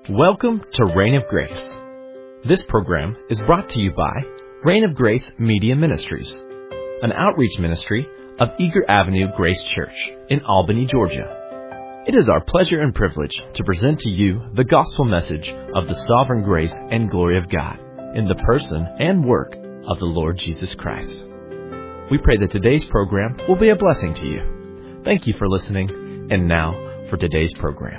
Welcome to Reign of Grace. This program is brought to you by Reign of Grace Media Ministries, an outreach ministry of Eager Avenue Grace Church in Albany, Georgia. It is our pleasure and privilege to present to you the gospel message of the sovereign grace and glory of God in the person and work of the Lord Jesus Christ. We pray that today's program will be a blessing to you. Thank you for listening, and now for today's program.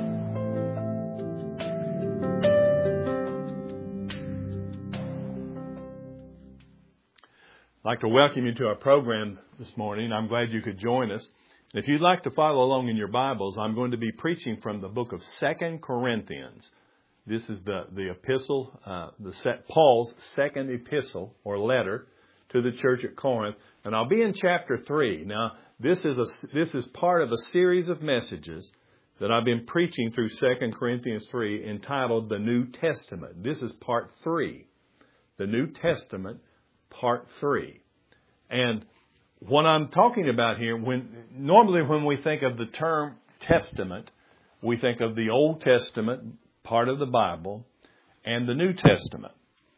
I'd like to welcome you to our program this morning. I'm glad you could join us. If you'd like to follow along in your Bibles, I'm going to be preaching from the book of 2 Corinthians. This is the epistle, Paul's second epistle or letter to the church at Corinth, and I'll be in chapter 3. Now, this is part of a series of messages that I've been preaching through 2 Corinthians 3 entitled The New Testament. This is part 3, the New Testament, part 3. And what I'm talking about here, normally when we think of the term Testament, we think of the Old Testament, part of the Bible, and the New Testament,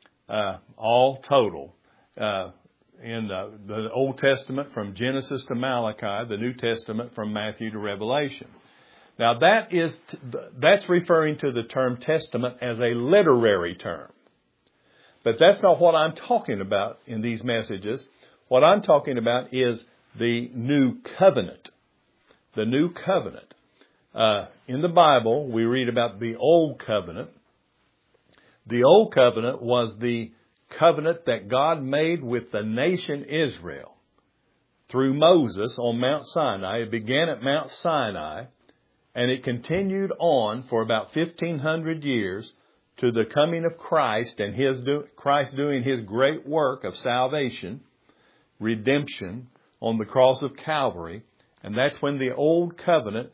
all total. In the Old Testament from Genesis to Malachi, the New Testament from Matthew to Revelation. Now that's referring to the term Testament as a literary term. But that's not what I'm talking about in these messages. What I'm talking about is the New Covenant. The New Covenant. In the Bible, we read about the Old Covenant. The Old Covenant was the covenant that God made with the nation Israel through Moses on Mount Sinai. It began at Mount Sinai, and it continued on for about 1,500 years to the coming of Christ and Christ doing His great work of salvation, redemption on the cross of Calvary. And that's when the Old Covenant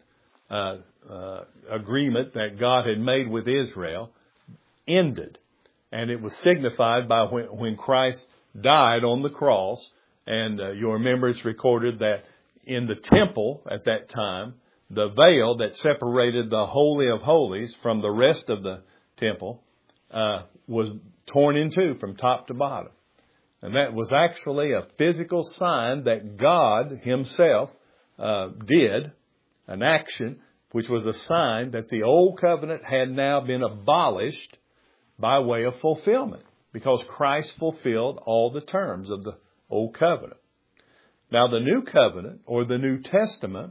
agreement that God had made with Israel ended. And it was signified by when Christ died on the cross. And you'll remember it's recorded that in the temple at that time, the veil that separated the Holy of Holies from the rest of the temple was torn in two from top to bottom. And that was actually a physical sign that God Himself did, an action, which was a sign that the Old Covenant had now been abolished by way of fulfillment, because Christ fulfilled all the terms of the Old Covenant. Now, the New Covenant, or the New Testament,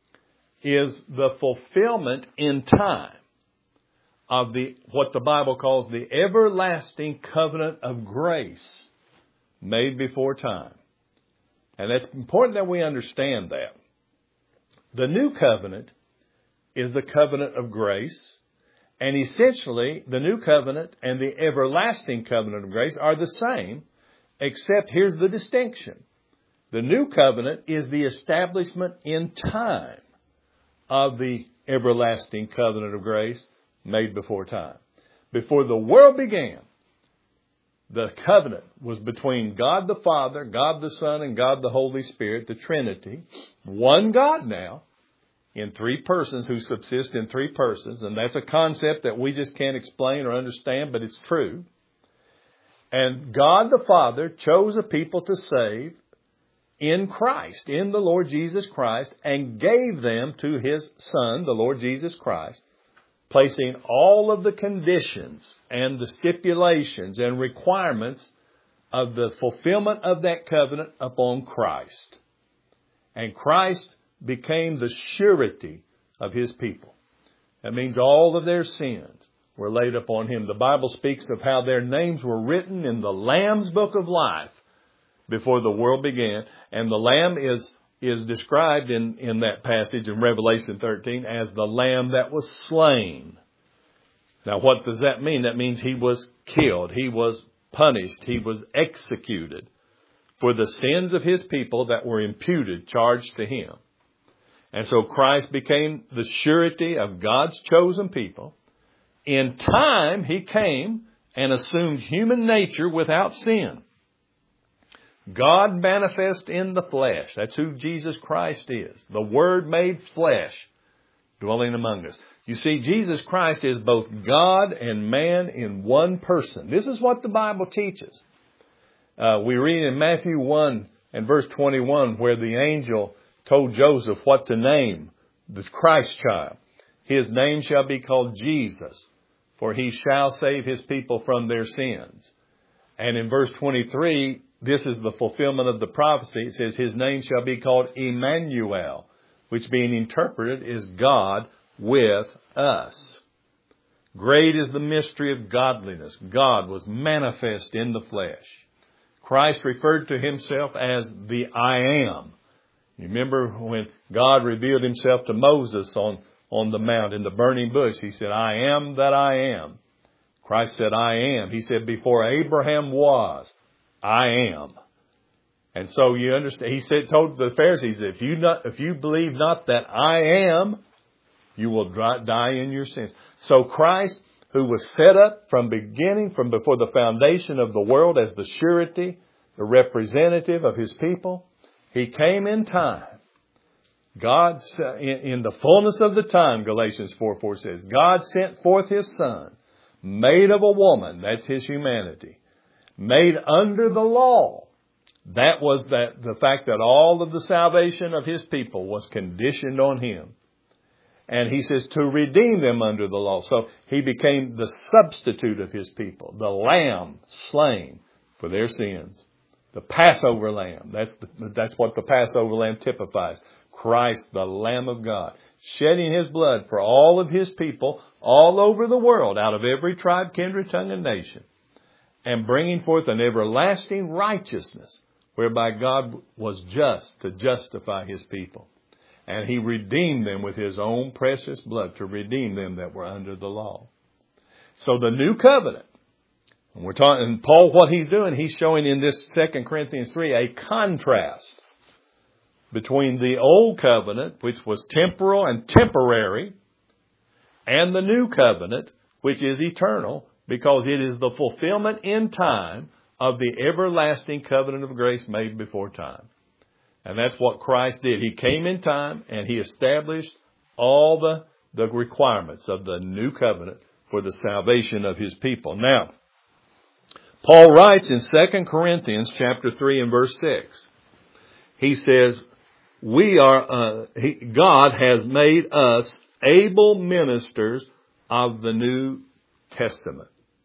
is the fulfillment in time of what the Bible calls the everlasting covenant of grace made before time. And it's important that we understand that. The New Covenant is the covenant of grace, and essentially the New Covenant and the everlasting covenant of grace are the same, except here's the distinction. The New Covenant is the establishment in time of the everlasting covenant of grace made before time. Before the world began, the covenant was between God the Father, God the Son, and God the Holy Spirit, the Trinity. One God now, in three persons, who subsist in three persons. And that's a concept that we just can't explain or understand, but it's true. And God the Father chose a people to save in Christ, in the Lord Jesus Christ, and gave them to His Son, the Lord Jesus Christ, placing all of the conditions and the stipulations and requirements of the fulfillment of that covenant upon Christ. And Christ became the surety of His people. That means all of their sins were laid upon Him. The Bible speaks of how their names were written in the Lamb's book of life before the world began. And the Lamb is described in that passage in Revelation 13 as the Lamb that was slain. Now, what does that mean? That means He was killed. He was punished. He was executed for the sins of His people that were imputed, charged to Him. And so Christ became the surety of God's chosen people. In time, He came and assumed human nature without sin. God manifest in the flesh. That's who Jesus Christ is. The Word made flesh, dwelling among us. You see, Jesus Christ is both God and man in one person. This is what the Bible teaches. We read in Matthew 1 and verse 21 where the angel told Joseph what to name the Christ child. His name shall be called Jesus, for he shall save his people from their sins. And in verse 23, this is the fulfillment of the prophecy. It says, his name shall be called Emmanuel, which being interpreted is God with us. Great is the mystery of godliness. God was manifest in the flesh. Christ referred to himself as the I am. You remember when God revealed himself to Moses on the mount in the burning bush, he said, I am that I am. Christ said, I am. He said, before Abraham was, I am. And so you understand, he told the Pharisees, if you believe not that I am, you will die in your sins. So Christ, who was set up from before the foundation of the world as the surety, the representative of his people, he came in time. God, in the fullness of the time, Galatians 4:4 says, God sent forth his Son, made of a woman, that's his humanity, made under the law. That was the fact that all of the salvation of his people was conditioned on him. And he says to redeem them under the law. So he became the substitute of his people, the lamb slain for their sins. The Passover lamb. That's what the Passover lamb typifies. Christ, the Lamb of God, shedding his blood for all of his people all over the world, out of every tribe, kindred, tongue, and nation, and bringing forth an everlasting righteousness, whereby God was just to justify his people. And he redeemed them with his own precious blood to redeem them that were under the law. So the new covenant, and we're talking, and Paul, what he's doing, he's showing in this 2 Corinthians 3 a contrast between the old covenant, which was temporal and temporary, and the new covenant, which is eternal, because it is the fulfillment in time of the everlasting covenant of grace made before time. And that's what Christ did. He came in time and he established all the requirements of the new covenant for the salvation of his people. Now, Paul writes in 2 Corinthians chapter 3 and verse 6. He says, God has made us able ministers of the New Testament,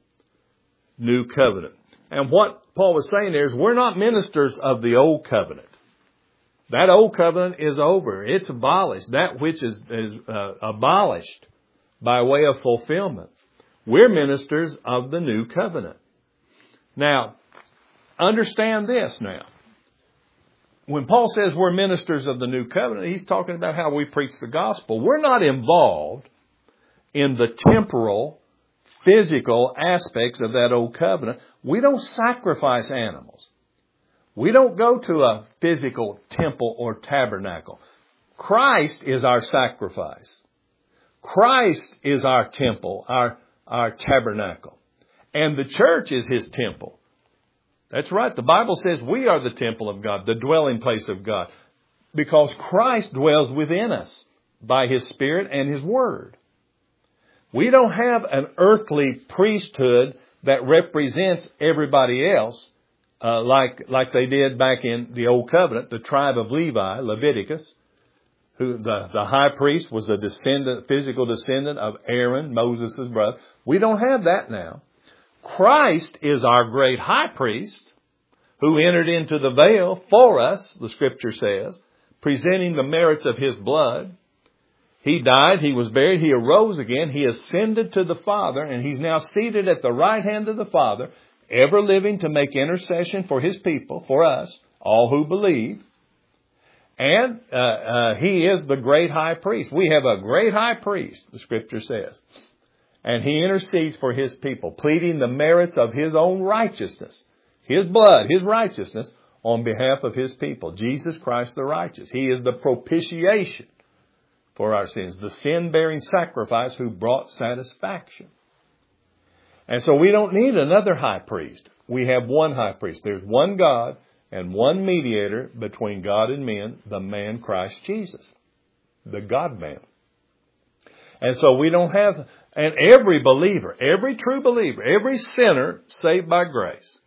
New Covenant. And what Paul was saying there is we're not ministers of the Old Covenant. That Old Covenant is over. It's abolished. That which is abolished by way of fulfillment. We're ministers of the New Covenant. Now, understand this now. When Paul says we're ministers of the New Covenant, he's talking about how we preach the gospel. We're not involved in the temporal, physical aspects of that Old Covenant. We don't sacrifice animals. We don't go to a physical temple or tabernacle. Christ is our sacrifice. Christ is our temple, our tabernacle. And the church is his temple. That's right. The Bible says we are the temple of God, the dwelling place of God, because Christ dwells within us by his Spirit and his Word. We don't have an earthly priesthood that represents everybody else, like they did back in the Old Covenant, the tribe of Levi, Leviticus, who the high priest was a physical descendant of Aaron, Moses' brother. We don't have that now. Christ is our great high priest who entered into the veil for us, the Scripture says, presenting the merits of his blood. He died, he was buried, he arose again, he ascended to the Father, and he's now seated at the right hand of the Father, ever living to make intercession for his people, for us, all who believe. And he is the great high priest. We have a great high priest, the Scripture says. And he intercedes for his people, pleading the merits of his own righteousness, his blood, his righteousness, on behalf of his people. Jesus Christ the righteous. He is the propitiation for our sins, the sin-bearing sacrifice who brought satisfaction. And so we don't need another high priest. We have one high priest. There's one God and one mediator between God and men, the man Christ Jesus, the God-man. And so we don't have, and every believer, every true believer, every sinner saved by grace,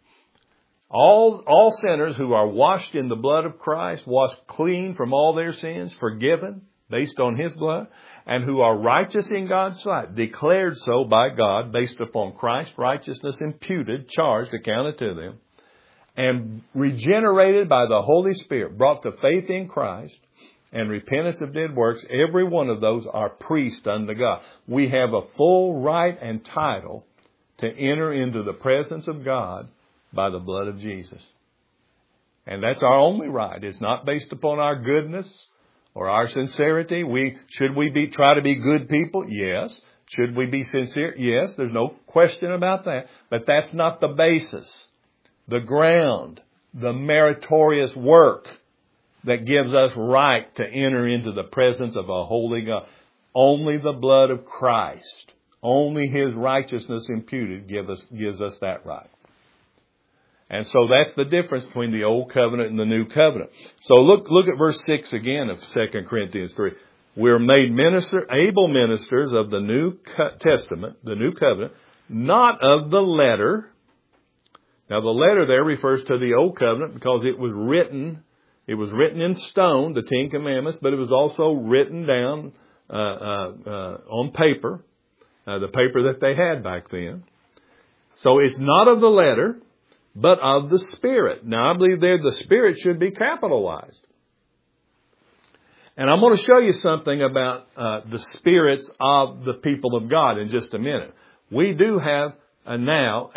all sinners who are washed in the blood of Christ, washed clean from all their sins, forgiven based on His blood, and who are righteous in God's sight, declared so by God based upon Christ's righteousness imputed, charged, accounted to them, and regenerated by the Holy Spirit, brought to faith in Christ and repentance of dead works, every one of those are priests unto God. We have a full right and title to enter into the presence of God by the blood of Jesus. And that's our only right. It's not based upon our goodness or our sincerity. Should we try to be good people? Yes. Should we be sincere? Yes. There's no question about that. But that's not the basis, the ground, the meritorious work that gives us right to enter into the presence of a holy God. Only the blood of Christ, only His righteousness imputed gives us that right. And so that's the difference between the Old Covenant and the New Covenant. So look at verse 6 again of 2 Corinthians 3. We're made able ministers of the New Testament, the New Covenant, not of the letter. Now the letter there refers to the Old Covenant because it was written in stone, the Ten Commandments, but it was also written down on paper, the paper that they had back then. So it's not of the letter, but of the Spirit. Now, I believe there the Spirit should be capitalized. And I'm going to show you something about the spirits of the people of God in just a minute. We do have now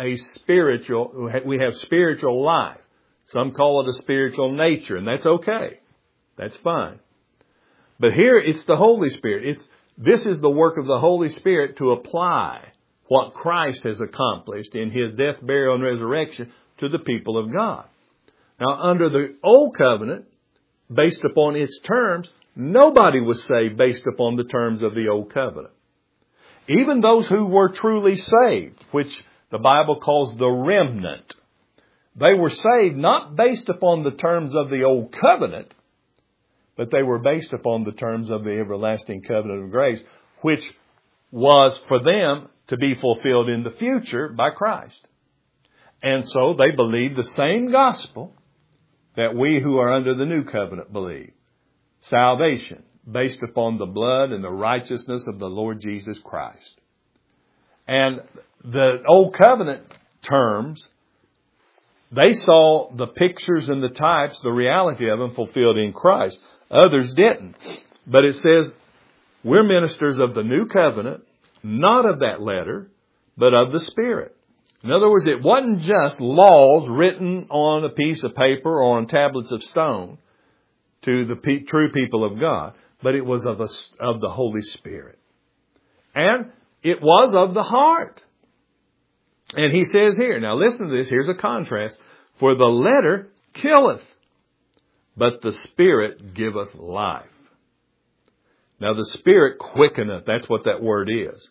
we have spiritual life. Some call it a spiritual nature, and that's okay. That's fine. But here it's the Holy Spirit. This is the work of the Holy Spirit to apply what Christ has accomplished in His death, burial, and resurrection to the people of God. Now, under the Old Covenant, based upon its terms, nobody was saved based upon the terms of the Old Covenant. Even those who were truly saved, which the Bible calls the remnant, they were saved not based upon the terms of the Old Covenant, but they were based upon the terms of the everlasting covenant of grace, which was for them to be fulfilled in the future by Christ. And so they believed the same gospel that we who are under the new covenant believe. Salvation based upon the blood and the righteousness of the Lord Jesus Christ. And the Old Covenant terms, they saw the pictures and the types, the reality of them fulfilled in Christ. Others didn't. But it says, we're ministers of the new covenant, not of that letter, but of the Spirit. In other words, it wasn't just laws written on a piece of paper or on tablets of stone to the true people of God, but it was of the Holy Spirit. And it was of the heart. And he says here, now listen to this, here's a contrast. For the letter killeth, but the Spirit giveth life. Now the Spirit quickeneth, that's what that word is.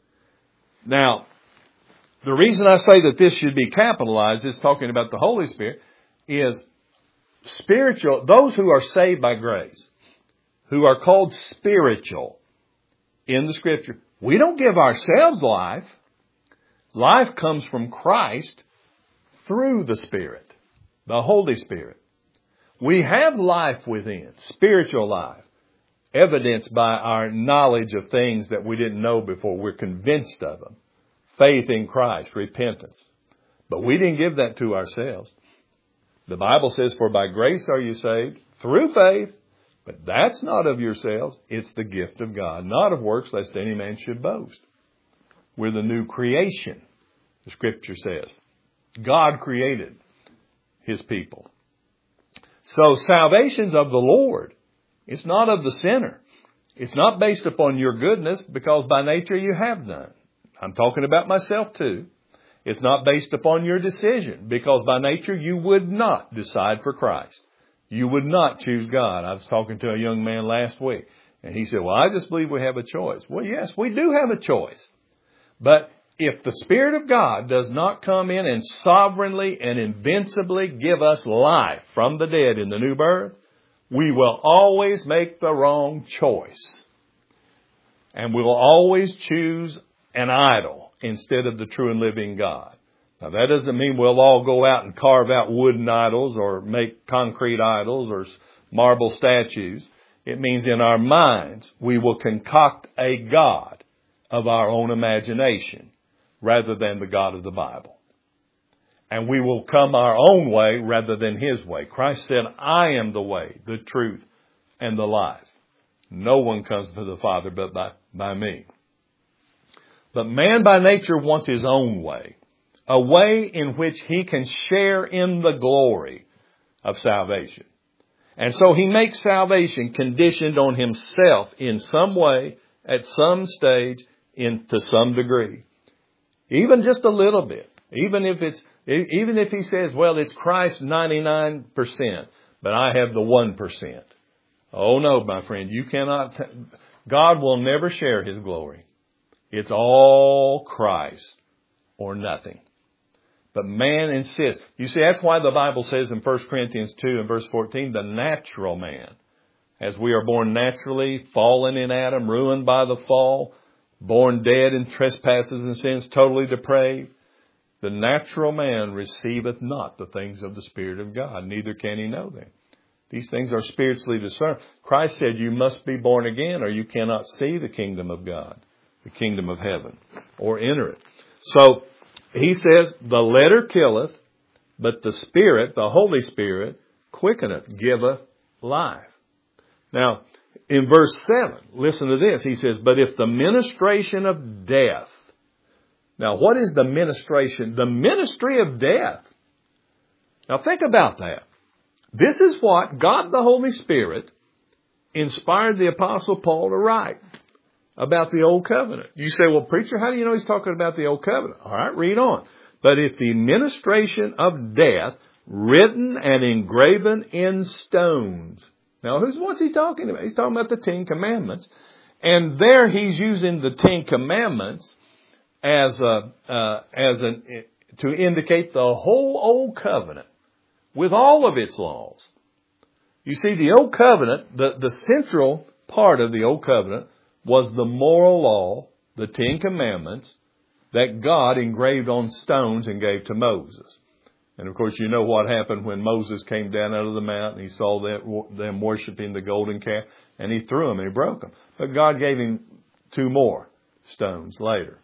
Now, the reason I say that this should be capitalized, is talking about the Holy Spirit, is spiritual, those who are saved by grace, who are called spiritual in the Scripture. We don't give ourselves life. Life comes from Christ through the Spirit, the Holy Spirit. We have life within, spiritual life, evidenced by our knowledge of things that we didn't know before. We're convinced of them. Faith in Christ, repentance. But we didn't give that to ourselves. The Bible says, for by grace are you saved through faith, but that's not of yourselves. It's the gift of God, not of works, lest any man should boast. We're the new creation, the Scripture says. God created His people. So salvation's of the Lord. It's not of the sinner. It's not based upon your goodness, because by nature you have none. I'm talking about myself too. It's not based upon your decision, because by nature you would not decide for Christ. You would not choose God. I was talking to a young man last week, and he said, well, I just believe we have a choice. Well, yes, we do have a choice. But if the Spirit of God does not come in and sovereignly and invincibly give us life from the dead in the new birth, we will always make the wrong choice. And we'll always choose an idol instead of the true and living God. Now, that doesn't mean we'll all go out and carve out wooden idols or make concrete idols or marble statues. It means in our minds we will concoct a God of our own imagination rather than the God of the Bible. And we will come our own way rather than His way. Christ said, I am the way, the truth, and the life. No one comes to the Father but by me. But man by nature wants his own way, a way in which he can share in the glory of salvation. And so he makes salvation conditioned on himself in some way, at some stage, to some degree. Even just a little bit. Even if he says, well, it's Christ 99%, but I have the 1%. Oh no, my friend, you cannot, God will never share His glory. It's all Christ or nothing. But man insists. You see, that's why the Bible says in 1 Corinthians 2 and verse 14, the natural man, as we are born naturally, fallen in Adam, ruined by the fall, born dead in trespasses and sins, totally depraved, the natural man receiveth not the things of the Spirit of God, neither can he know them. These things are spiritually discerned. Christ said you must be born again or you cannot see the kingdom of God, the kingdom of heaven, or enter it. So he says, the letter killeth, but the Spirit, the Holy Spirit, quickeneth, giveth life. Now, in verse 7, listen to this. He says, but if the ministration of death. Now, what is the ministration? The ministry of death. Now, think about that. This is what God the Holy Spirit inspired the Apostle Paul to write about the Old Covenant. You say, well, preacher, how do you know he's talking about the Old Covenant? All right, read on. But if the ministration of death, written and engraven in stones. Now, what's he talking about? He's talking about the Ten Commandments. And there he's using the Ten Commandments to indicate the whole Old Covenant with all of its laws. You see, the Old Covenant, the central part of the Old Covenant was the moral law, the Ten Commandments, that God engraved on stones and gave to Moses. And of course, you know what happened when Moses came down out of the mountain. He saw them worshiping the golden calf, and he threw them and he broke them. But God gave him 2 more stones later.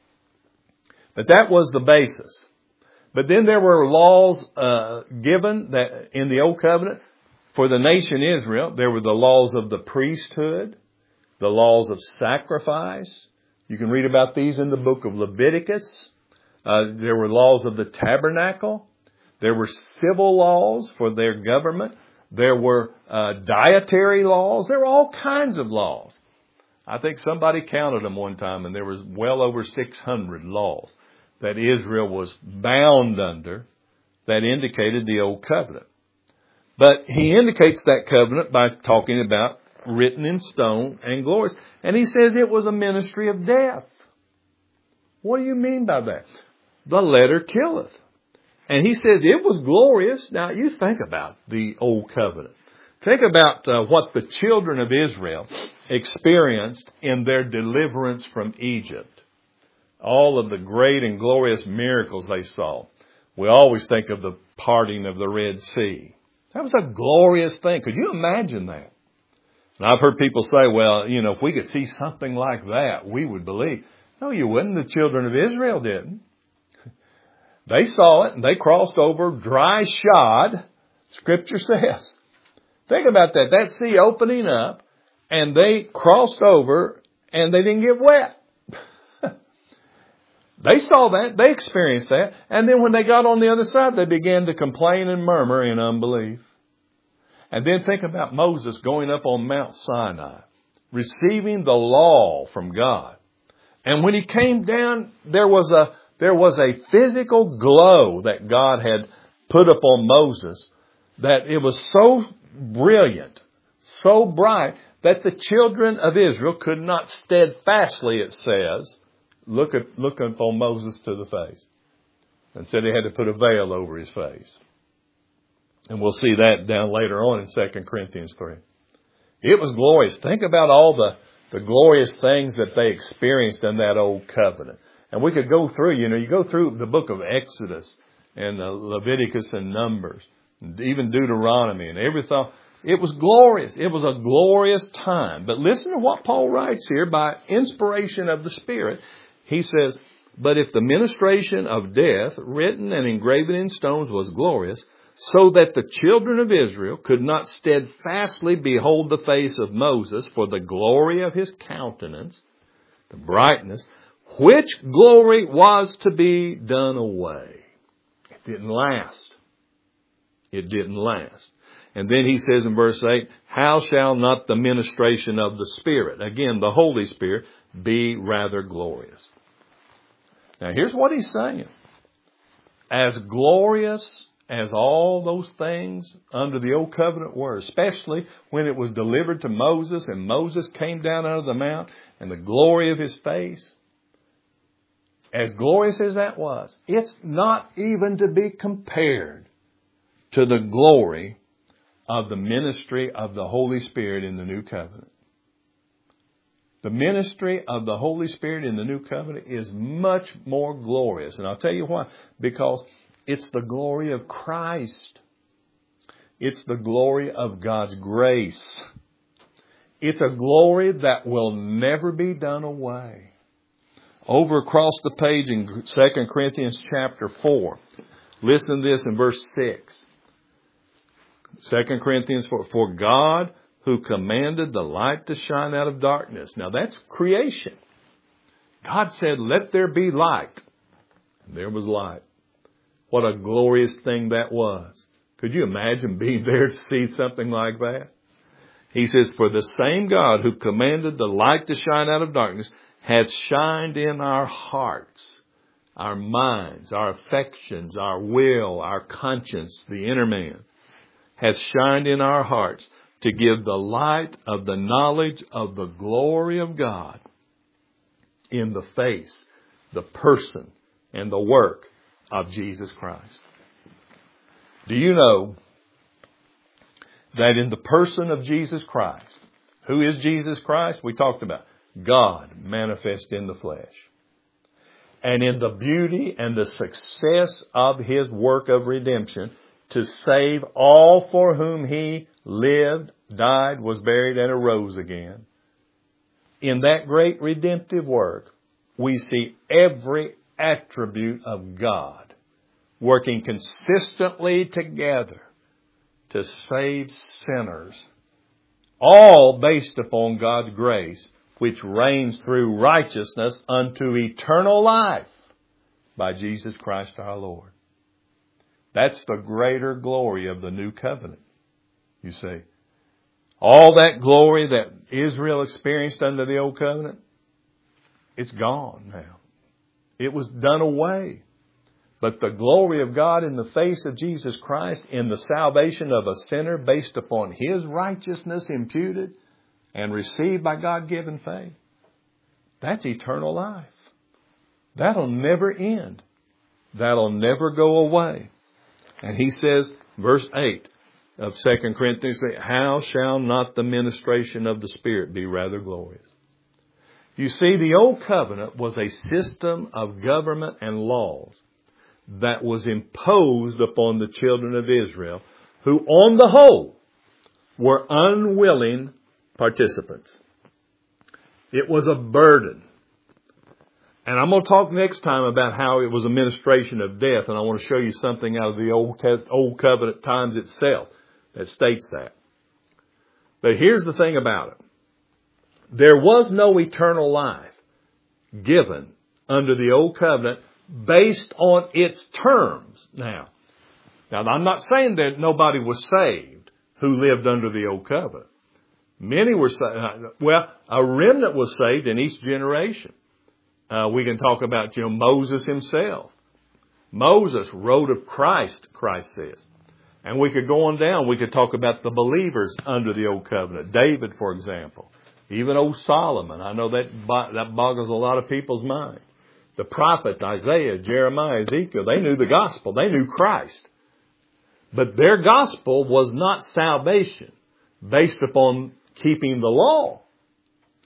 But that was the basis. But then there were laws given that in the Old Covenant for the nation Israel. There were the laws of the priesthood, the laws of sacrifice. You can read about these in the book of Leviticus. There were laws of the tabernacle. There were civil laws for their government. There were dietary laws. There were all kinds of laws. I think somebody counted them one time, and there was well over 600 laws that Israel was bound under that indicated the Old Covenant. But he indicates that covenant by talking about written in stone and glorious. And he says it was a ministry of death. What do you mean by that? The letter killeth. And he says it was glorious. Now you think about the Old Covenant. Think about what the children of Israel experienced in their deliverance from Egypt. All of the great and glorious miracles they saw. We always think of the parting of the Red Sea. That was a glorious thing. Could you imagine that? And I've heard people say, well, if we could see something like that, we would believe. No, you wouldn't. The children of Israel didn't. They saw it and they crossed over dry shod, Scripture says. Think about that. That sea opening up and they crossed over and they didn't get wet. They saw that. They experienced that. And then when they got on the other side, they began to complain and murmur in unbelief. And then think about Moses going up on Mount Sinai, receiving the law from God. And when he came down, there was a physical glow that God had put upon Moses that it was so brilliant, so bright, that the children of Israel could not steadfastly, it says, look upon Moses to the face. And said he had to put a veil over his face. And we'll see that down later on in 2 Corinthians 3. It was glorious. Think about all the glorious things that they experienced in that old covenant. And we could go through, you go through the book of Exodus and Leviticus and Numbers, and even Deuteronomy and everything. It was glorious. It was a glorious time. But listen to what Paul writes here by inspiration of the Spirit. He says, but if the ministration of death, written and engraven in stones, was glorious, so that the children of Israel could not steadfastly behold the face of Moses for the glory of his countenance, the brightness, which glory was to be done away. It didn't last. It didn't last. And then he says in verse 8, how shall not the ministration of the Spirit, again, the Holy Spirit, be rather glorious? Now here's what he's saying. As glorious as all those things under the old covenant were, especially when it was delivered to Moses and Moses came down out of the mount and the glory of his face, as glorious as that was, it's not even to be compared to the glory of the ministry of the Holy Spirit in the new covenant. The ministry of the Holy Spirit in the new covenant is much more glorious. And I'll tell you why. Because it's the glory of Christ. It's the glory of God's grace. It's a glory that will never be done away. Over across the page in 2 Corinthians chapter 4, listen to this in verse 6. 2 Corinthians 4, for God who commanded the light to shine out of darkness. Now that's creation. God said, let there be light. And there was light. What a glorious thing that was. Could you imagine being there to see something like that? He says, for the same God who commanded the light to shine out of darkness hath shined in our hearts, our minds, our affections, our will, our conscience, the inner man, hath shined in our hearts to give the light of the knowledge of the glory of God in the face, the person, and the work of Jesus Christ. Do you know that in the person of Jesus Christ, who is Jesus Christ? We talked about God manifest in the flesh. And in the beauty and the success of His work of redemption to save all for whom He lived, died, was buried, and arose again. In that great redemptive work, we see every attribute of God working consistently together to save sinners, all based upon God's grace, which reigns through righteousness unto eternal life by Jesus Christ our Lord. That's the greater glory of the new covenant, you see. All that glory that Israel experienced under the old covenant, it's gone now. It was done away. But the glory of God in the face of Jesus Christ, in the salvation of a sinner based upon His righteousness imputed and received by God-given faith, that's eternal life. That'll never end. That'll never go away. And he says, verse 8 of 2 Corinthians, how shall not the ministration of the Spirit be rather glorious? You see, the old covenant was a system of government and laws that was imposed upon the children of Israel, who on the whole were unwilling participants. It was a burden. And I'm going to talk next time about how it was a ministration of death, and I want to show you something out of the old covenant times itself that states that. But here's the thing about it. There was no eternal life given under the old covenant based on its terms. Now, I'm not saying that nobody was saved who lived under the old covenant. Many were saved. Well, a remnant was saved in each generation. We can talk about, Moses himself. Moses wrote of Christ, Christ says. And we could go on down. We could talk about the believers under the old covenant. David, for example. Even old Solomon. I know that boggles a lot of people's minds. The prophets, Isaiah, Jeremiah, Ezekiel, they knew the gospel. They knew Christ. But their gospel was not salvation based upon keeping the law.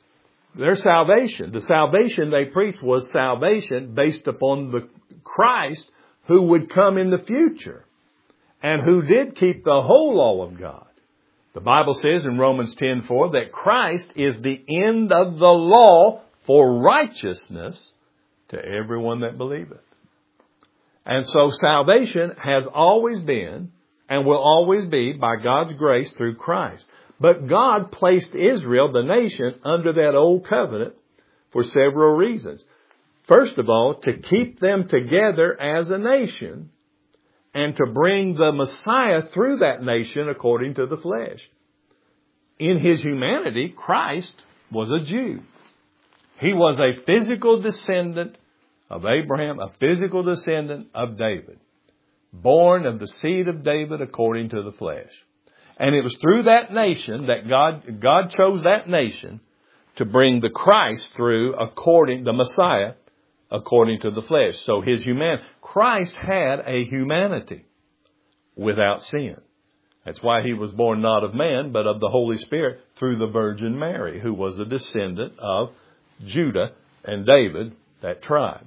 their salvation. The salvation they preached was salvation based upon the Christ who would come in the future and who did keep the whole law of God. The Bible says in Romans 10:4 that Christ is the end of the law for righteousness to everyone that believeth. And so salvation has always been and will always be by God's grace through Christ. But God placed Israel, the nation, under that old covenant for several reasons. First of all, to keep them together as a nation and to bring the Messiah through that nation according to the flesh. In His humanity, Christ was a Jew. He was a physical descendant of Abraham, a physical descendant of David, born of the seed of David according to the flesh. And it was through that nation that God chose that nation to bring the Christ through the Messiah according to the flesh. So His humanity, Christ had a humanity without sin. That's why He was born not of man, but of the Holy Spirit through the Virgin Mary, who was a descendant of Judah and David, that tribe.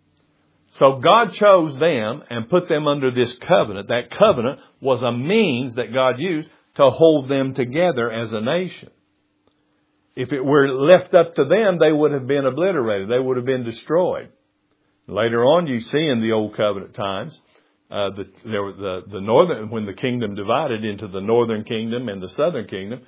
So God chose them and put them under this covenant. That covenant was a means that God used to hold them together as a nation. If it were left up to them, they would have been obliterated. They would have been destroyed. Later on, you see in the Old Covenant times, the northern, when the kingdom divided into the northern kingdom and the southern kingdom,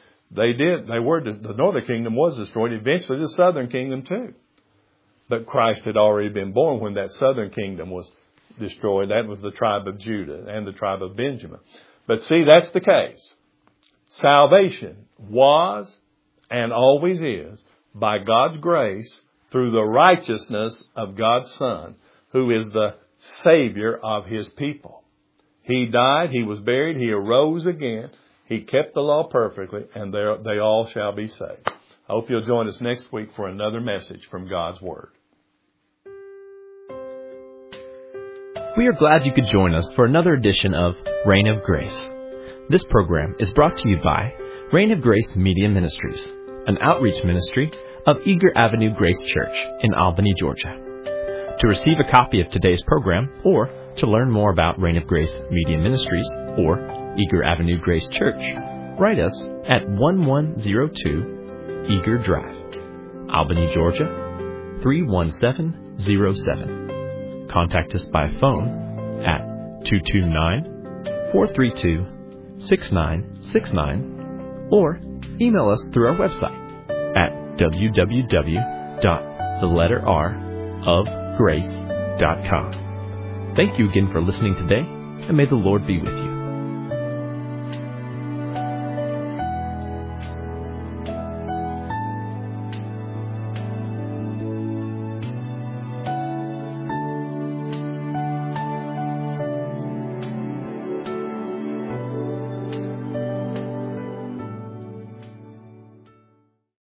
the northern kingdom was destroyed. Eventually, the southern kingdom too. But Christ had already been born when that southern kingdom was destroyed. That was the tribe of Judah and the tribe of Benjamin. But see, that's the case. Salvation was and always is by God's grace through the righteousness of God's Son, who is the Savior of His people. He died, He was buried, He arose again, He kept the law perfectly, and they all shall be saved. I hope you'll join us next week for another message from God's Word. We are glad you could join us for another edition of Reign of Grace. This program is brought to you by Reign of Grace Media Ministries, an outreach ministry of Eager Avenue Grace Church in Albany, Georgia. To receive a copy of today's program or to learn more about Reign of Grace Media Ministries or Eager Avenue Grace Church, write us at 1102 Eager Drive, Albany, Georgia 31707. Contact us by phone at 229-432-6969 or email us through our website at www.theletterrofgrace.com. Thank you again for listening today, and may the Lord be with you.